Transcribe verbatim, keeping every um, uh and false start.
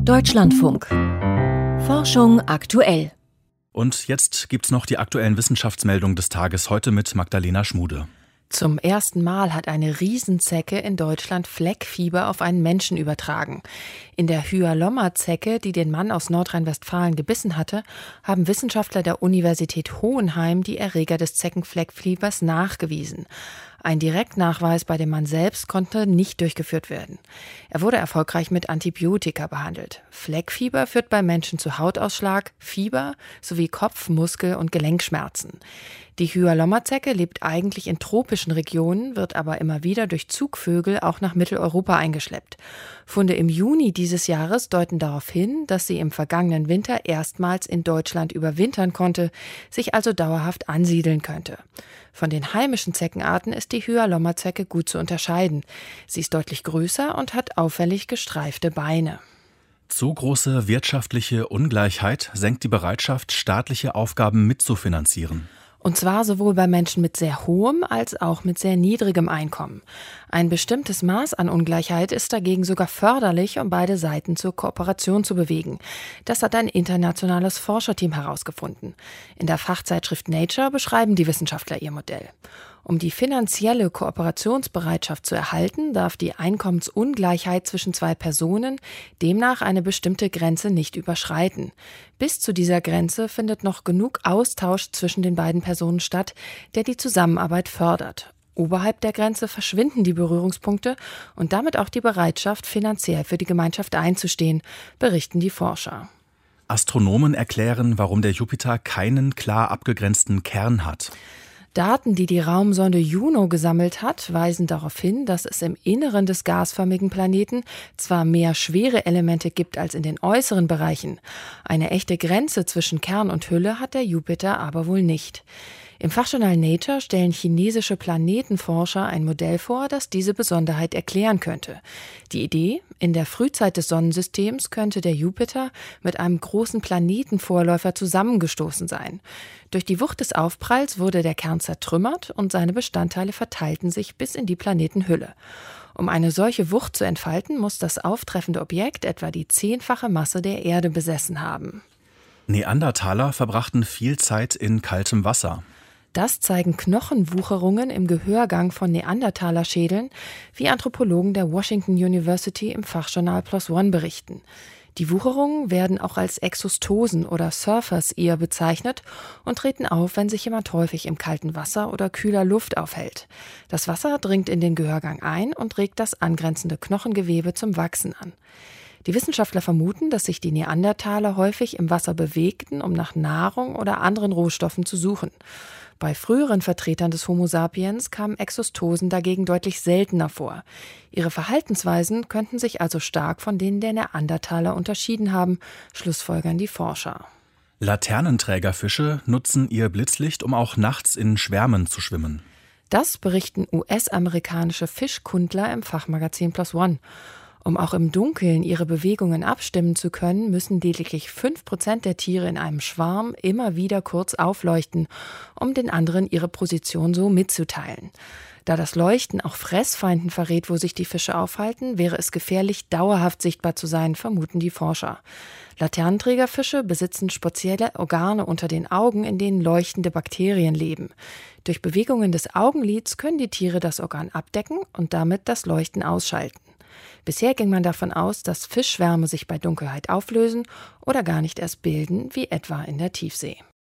Deutschlandfunk. Forschung aktuell. Und jetzt gibt's noch die aktuellen Wissenschaftsmeldungen des Tages, heute mit Magdalena Schmude. Zum ersten Mal hat eine Riesenzecke in Deutschland Fleckfieber auf einen Menschen übertragen. In der Hyalomma-Zecke, die den Mann aus Nordrhein-Westfalen gebissen hatte, haben Wissenschaftler der Universität Hohenheim die Erreger des Zeckenfleckfiebers nachgewiesen. Ein Direktnachweis bei dem Mann selbst konnte nicht durchgeführt werden. Er wurde erfolgreich mit Antibiotika behandelt. Fleckfieber führt bei Menschen zu Hautausschlag, Fieber sowie Kopf-, Muskel- und Gelenkschmerzen. Die Hyalomma-Zecke lebt eigentlich in tropischen Regionen, wird aber immer wieder durch Zugvögel auch nach Mitteleuropa eingeschleppt. Funde im Juni dieses Jahres deuten darauf hin, dass sie im vergangenen Winter erstmals in Deutschland überwintern konnte, sich also dauerhaft ansiedeln könnte. Von den heimischen Zeckenarten ist die Hyalomma-Zecke gut zu unterscheiden. Sie ist deutlich größer und hat auffällig gestreifte Beine. Zu große wirtschaftliche Ungleichheit senkt die Bereitschaft, staatliche Aufgaben mitzufinanzieren. Und zwar sowohl bei Menschen mit sehr hohem als auch mit sehr niedrigem Einkommen. Ein bestimmtes Maß an Ungleichheit ist dagegen sogar förderlich, um beide Seiten zur Kooperation zu bewegen. Das hat ein internationales Forscherteam herausgefunden. In der Fachzeitschrift Nature beschreiben die Wissenschaftler ihr Modell. Um die finanzielle Kooperationsbereitschaft zu erhalten, darf die Einkommensungleichheit zwischen zwei Personen demnach eine bestimmte Grenze nicht überschreiten. Bis zu dieser Grenze findet noch genug Austausch zwischen den beiden Personen statt, der die Zusammenarbeit fördert. Oberhalb der Grenze verschwinden die Berührungspunkte und damit auch die Bereitschaft, finanziell für die Gemeinschaft einzustehen, berichten die Forscher. Astronomen erklären, warum der Jupiter keinen klar abgegrenzten Kern hat. Daten, die die Raumsonde Juno gesammelt hat, weisen darauf hin, dass es im Inneren des gasförmigen Planeten zwar mehr schwere Elemente gibt als in den äußeren Bereichen. Eine echte Grenze zwischen Kern und Hülle hat der Jupiter aber wohl nicht. Im Fachjournal Nature stellen chinesische Planetenforscher ein Modell vor, das diese Besonderheit erklären könnte. Die Idee: In der Frühzeit des Sonnensystems könnte der Jupiter mit einem großen Planetenvorläufer zusammengestoßen sein. Durch die Wucht des Aufpralls wurde der Kern zertrümmert und seine Bestandteile verteilten sich bis in die Planetenhülle. Um eine solche Wucht zu entfalten, muss das auftreffende Objekt etwa die zehnfache Masse der Erde besessen haben. Neandertaler verbrachten viel Zeit in kaltem Wasser. Das zeigen Knochenwucherungen im Gehörgang von Neandertaler-Schädeln, wie Anthropologen der Washington University im Fachjournal PLOS ONE berichten. Die Wucherungen werden auch als Exostosen oder Surfers Ear bezeichnet und treten auf, wenn sich jemand häufig im kalten Wasser oder kühler Luft aufhält. Das Wasser dringt in den Gehörgang ein und regt das angrenzende Knochengewebe zum Wachsen an. Die Wissenschaftler vermuten, dass sich die Neandertaler häufig im Wasser bewegten, um nach Nahrung oder anderen Rohstoffen zu suchen. Bei früheren Vertretern des Homo sapiens kamen Exostosen dagegen deutlich seltener vor. Ihre Verhaltensweisen könnten sich also stark von denen der Neandertaler unterschieden haben, schlussfolgern die Forscher. Laternenträgerfische nutzen ihr Blitzlicht, um auch nachts in Schwärmen zu schwimmen. Das berichten U S-amerikanische Fischkundler im Fachmagazin PLOS ONE. Um auch im Dunkeln ihre Bewegungen abstimmen zu können, müssen lediglich fünf Prozent der Tiere in einem Schwarm immer wieder kurz aufleuchten, um den anderen ihre Position so mitzuteilen. Da das Leuchten auch Fressfeinden verrät, wo sich die Fische aufhalten, wäre es gefährlich, dauerhaft sichtbar zu sein, vermuten die Forscher. Laternenträgerfische besitzen spezielle Organe unter den Augen, in denen leuchtende Bakterien leben. Durch Bewegungen des Augenlids können die Tiere das Organ abdecken und damit das Leuchten ausschalten. Bisher ging man davon aus, dass Fischschwärme sich bei Dunkelheit auflösen oder gar nicht erst bilden, wie etwa in der Tiefsee.